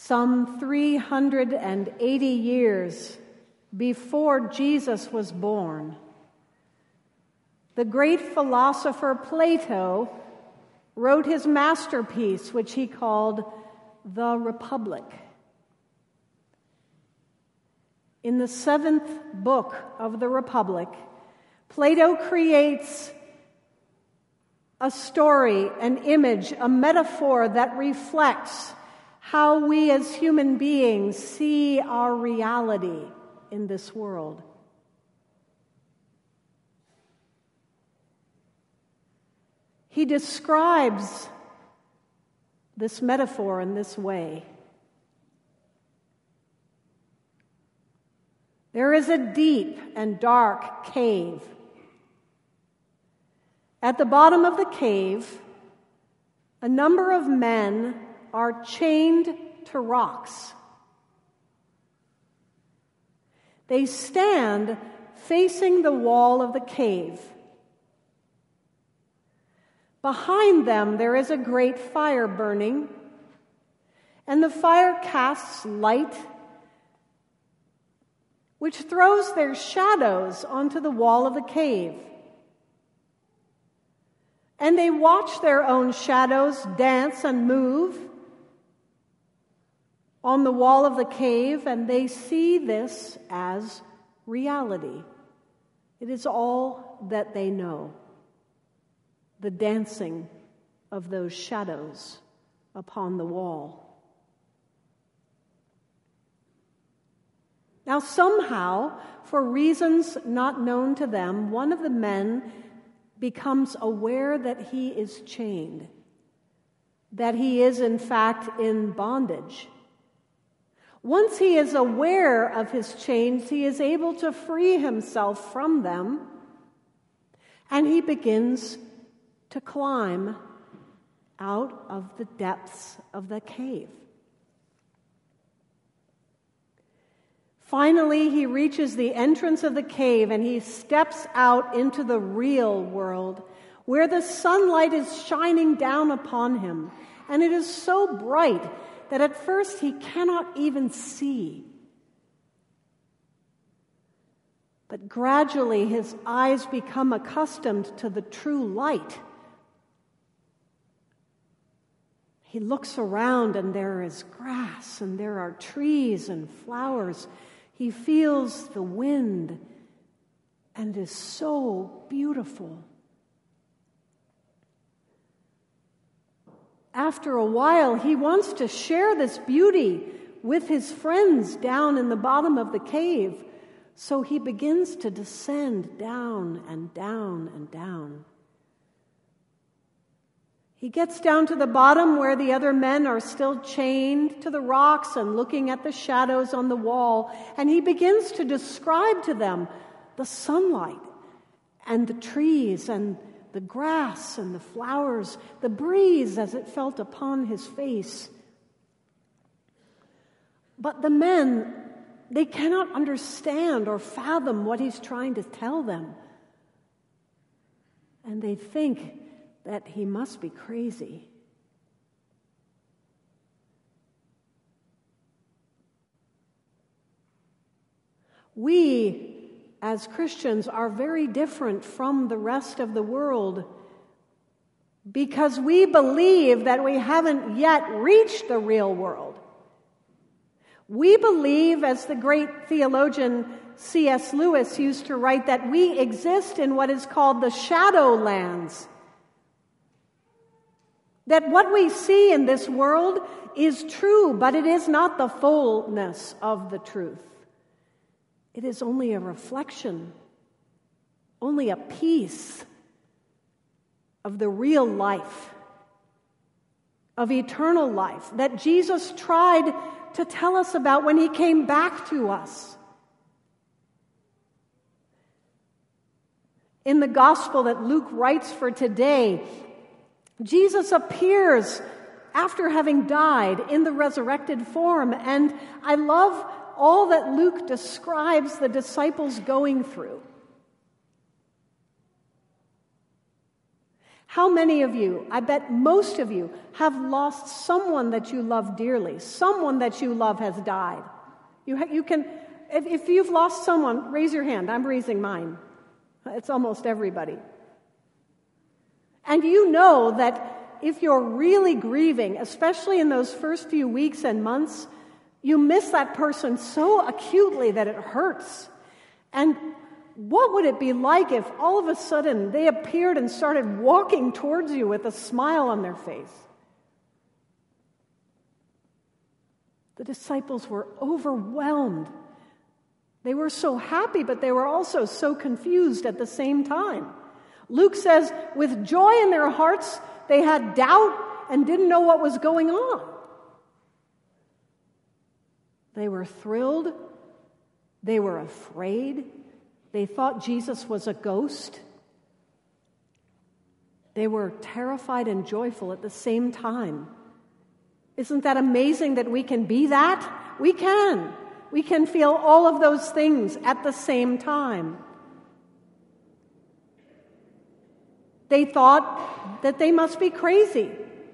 some 380 years before Jesus was born, the great philosopher Plato wrote his masterpiece, which he called The Republic. In the 7th book of the Republic, Plato creates a story, an image, a metaphor that reflects how we as human beings see our reality in this world. He describes this metaphor in this way. There is a deep and dark cave. At the bottom of the cave, a number of men are chained to rocks. They stand facing the wall of the cave. Behind them, there is a great fire burning, and the fire casts light, which throws their shadows onto the wall of the cave. And they watch their own shadows dance and move on the wall of the cave, and they see this as reality. It is all that they know, the dancing of those shadows upon the wall. Now, somehow, for reasons not known to them, one of the men becomes aware that he is chained, that he is, in fact, in bondage. Once he is aware of his chains, he is able to free himself from them, and he begins to climb out of the depths of the cave. Finally, he reaches the entrance of the cave, and he steps out into the real world, where the sunlight is shining down upon him, and it is so bright that at first he cannot even see. But gradually his eyes become accustomed to the true light. He looks around, and there is grass, and there are trees and flowers. He feels the wind, and is so beautiful. After a while, he wants to share this beauty with his friends down in the bottom of the cave, so he begins to descend down and down and down. He gets down to the bottom where the other men are still chained to the rocks and looking at the shadows on the wall, and he begins to describe to them the sunlight and the trees and the grass and the flowers, the breeze as it felt upon his face. But the men, they cannot understand or fathom what he's trying to tell them. And they think that he must be crazy. We, as Christians, are very different from the rest of the world because we believe that we haven't yet reached the real world. We believe, as the great theologian C.S. Lewis used to write, that we exist in what is called the shadow lands. That what we see in this world is true, but it is not the fullness of the truth. It is only a reflection, only a piece of the real life, of eternal life, that Jesus tried to tell us about when he came back to us. In the gospel that Luke writes for today, Jesus appears after having died in the resurrected form, and I love all that Luke describes the disciples going through. How many of you, I bet most of you, have lost someone that you love dearly? Someone that you love has died. You can, if you've lost someone, raise your hand. I'm raising mine. It's almost everybody. And you know that if you're really grieving, especially in those first few weeks and months, you miss that person so acutely that it hurts. And what would it be like if all of a sudden they appeared and started walking towards you with a smile on their face? The disciples were overwhelmed. They were so happy, but they were also so confused at the same time. Luke says, with joy in their hearts, they had doubt and didn't know what was going on. They were thrilled. They were afraid. They thought Jesus was a ghost. They were terrified and joyful at the same time. Isn't that amazing that we can be that? We can. We can feel all of those things at the same time. They thought that they must be crazy.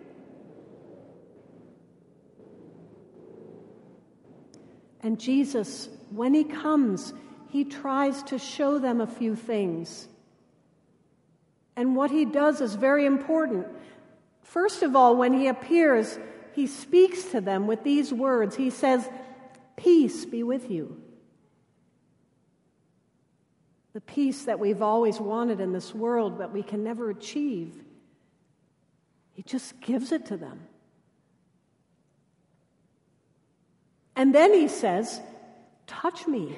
And Jesus, when he comes, he tries to show them a few things. And what he does is very important. First of all, when he appears, he speaks to them with these words. He says, "Peace be with you." The peace that we've always wanted in this world, but we can never achieve. He just gives it to them. And then he says, "Touch me.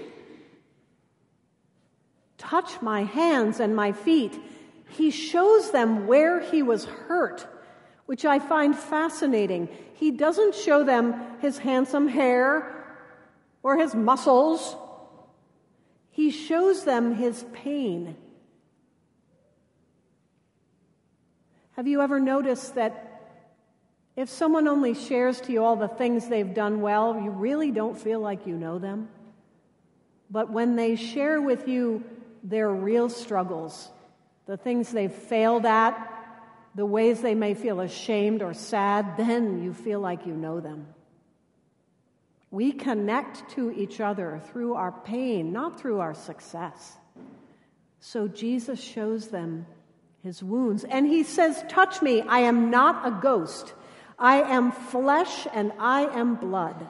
Touch my hands and my feet." He shows them where he was hurt, which I find fascinating. He doesn't show them his handsome hair or his muscles. He shows them his pain. Have you ever noticed that if someone only shares to you all the things they've done well, you really don't feel like you know them? But when they share with you their real struggles, the things they've failed at, the ways they may feel ashamed or sad, then you feel like you know them. We connect to each other through our pain, not through our success. So Jesus shows them his wounds. And he says, "Touch me. I am not a ghost. I am flesh and I am blood."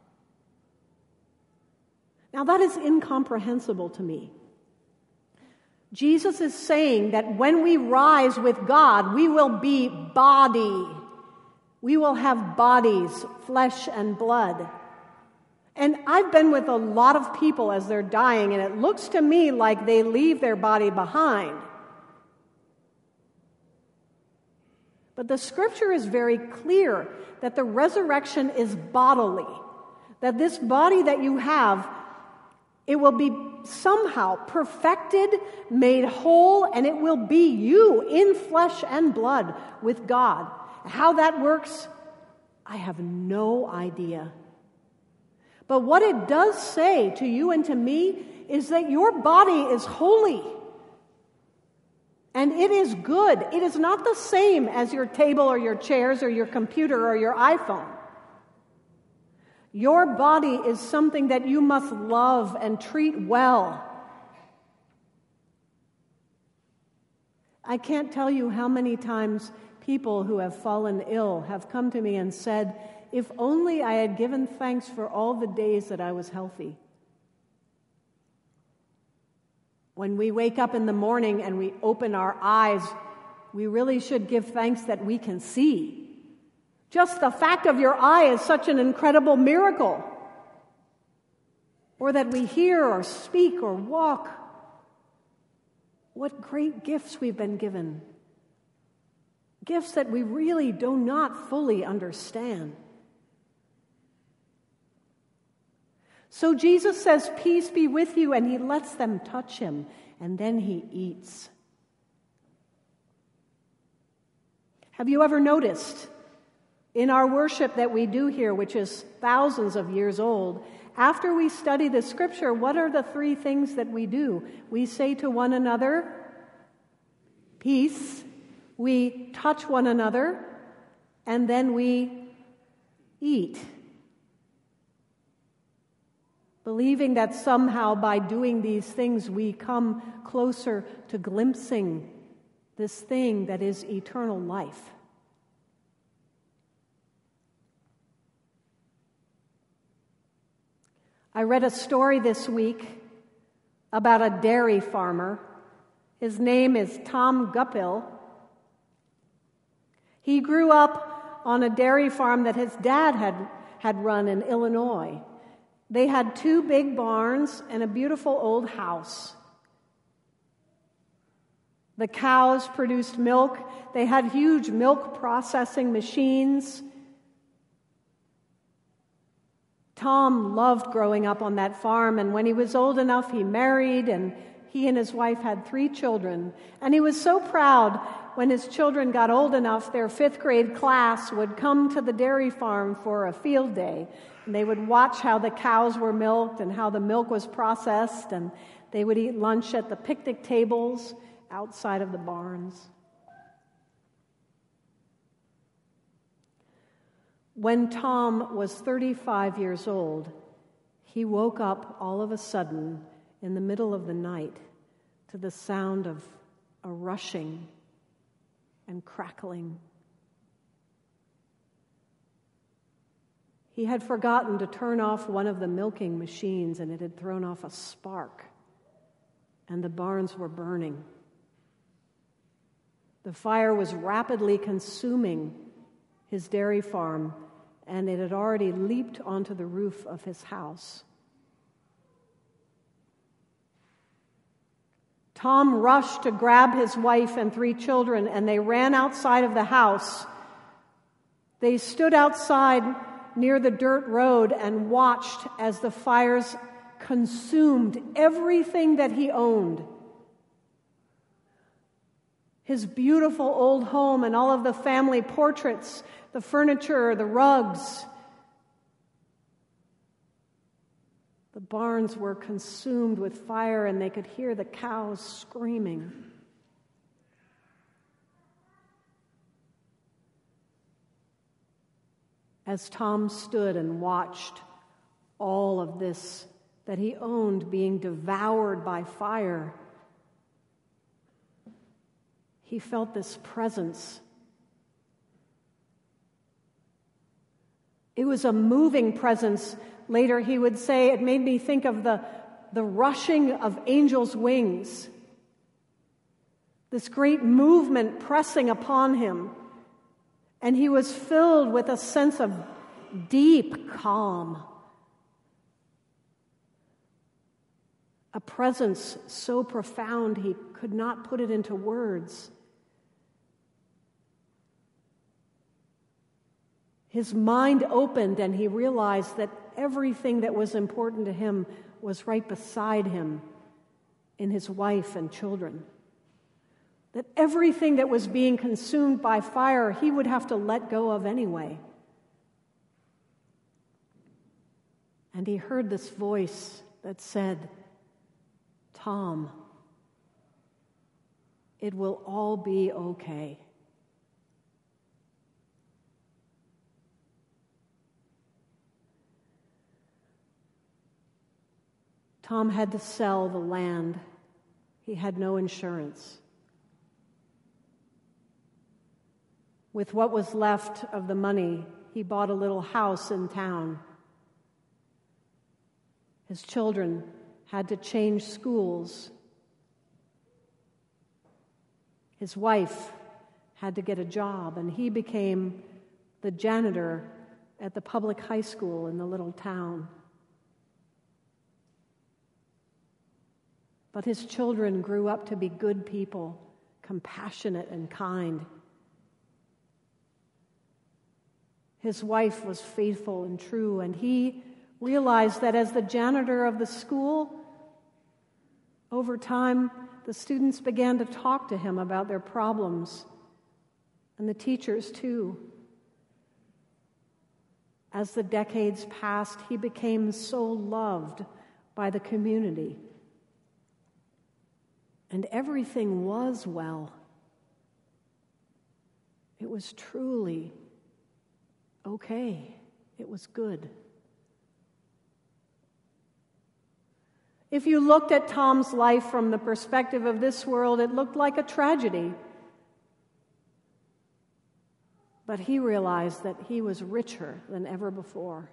Now that is incomprehensible to me. Jesus is saying that when we rise with God, we will be body. We will have bodies, flesh and blood. And I've been with a lot of people as they're dying, and it looks to me like they leave their body behind. But the scripture is very clear that the resurrection is bodily, that this body that you have, it will be somehow perfected, made whole, and it will be you in flesh and blood with God. How that works, I have no idea. But what it does say to you and to me is that your body is holy. And it is good. It is not the same as your table or your chairs or your computer or your iPhone. Your body is something that you must love and treat well. I can't tell you how many times people who have fallen ill have come to me and said, "If only I had given thanks for all the days that I was healthy." When we wake up in the morning and we open our eyes, we really should give thanks that we can see. Just the fact of your eye is such an incredible miracle. Or that we hear or speak or walk. What great gifts we've been given. Gifts that we really do not fully understand. So Jesus says, "Peace be with you," and he lets them touch him, and then he eats. Have you ever noticed in our worship that we do here, which is thousands of years old, after we study the scripture, what are the three things that we do? We say to one another, "Peace," We touch one another, and then we eat, believing that somehow by doing these things we come closer to glimpsing this thing that is eternal life. I read a story this week about a dairy farmer. His name is Tom Guppill. He grew up on a dairy farm that his dad had run in Illinois. They had 2 big barns and a beautiful old house. The cows produced milk. They had huge milk processing machines. Tom loved growing up on that farm, and when he was old enough, he married, and he and his wife had 3 children. And he was so proud when his children got old enough, their 5th grade class would come to the dairy farm for a field day. And they would watch how the cows were milked and how the milk was processed, and they would eat lunch at the picnic tables outside of the barns. When Tom was 35 years old, he woke up all of a sudden in the middle of the night to the sound of a rushing and crackling. He had forgotten to turn off one of the milking machines, and it had thrown off a spark, and the barns were burning. The fire was rapidly consuming his dairy farm, and it had already leaped onto the roof of his house. Tom rushed to grab his wife and 3 children, and they ran outside of the house. They stood outside near the dirt road and watched as the fires consumed everything that he owned. His beautiful old home and all of the family portraits, the furniture, the rugs. The barns were consumed with fire, and they could hear the cows screaming. As Tom stood and watched all of this that he owned being devoured by fire, he felt this presence. It was a moving presence. Later he would say, it made me think of the rushing of angels' wings. This great movement pressing upon him. And he was filled with a sense of deep calm. A presence so profound he could not put it into words. His mind opened, and he realized that everything that was important to him was right beside him in his wife and children. That everything that was being consumed by fire, he would have to let go of anyway. And he heard this voice that said, "Tom, it will all be okay." Tom had to sell the land. He had no insurance. With what was left of the money, he bought a little house in town. His children had to change schools. His wife had to get a job, and he became the janitor at the public high school in the little town. But his children grew up to be good people, compassionate and kind. His wife was faithful and true, and he realized that as the janitor of the school, over time, the students began to talk to him about their problems, and the teachers too. As the decades passed, he became so loved by the community. And everything was well. It was truly okay. It was good. If you looked at Tom's life from the perspective of this world, it looked like a tragedy. But he realized that he was richer than ever before.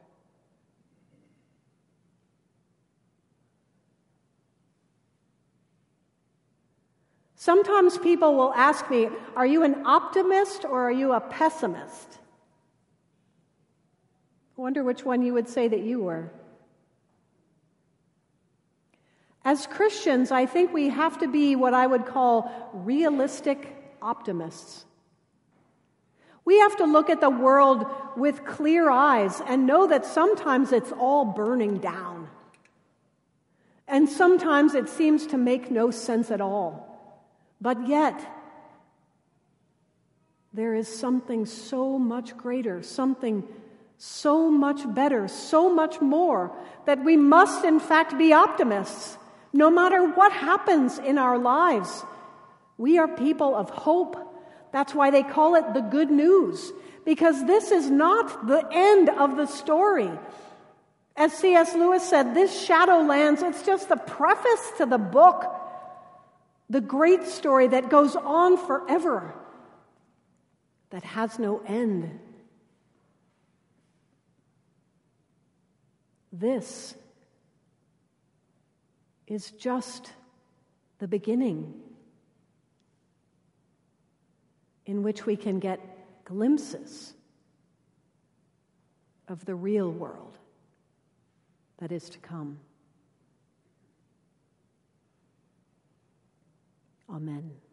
Sometimes people will ask me, are you an optimist or are you a pessimist? I wonder which one you would say that you were. As Christians, I think we have to be what I would call realistic optimists. We have to look at the world with clear eyes and know that sometimes it's all burning down. And sometimes it seems to make no sense at all. But yet, there is something so much greater, something so much better, so much more, that we must in fact be optimists. No matter what happens in our lives, we are people of hope. That's why they call it the good news, because this is not the end of the story. As C.S. Lewis said, this Shadowlands, it's just the preface to the book, the great story that goes on forever, that has no end. This is just the beginning in which we can get glimpses of the real world that is to come. Amen.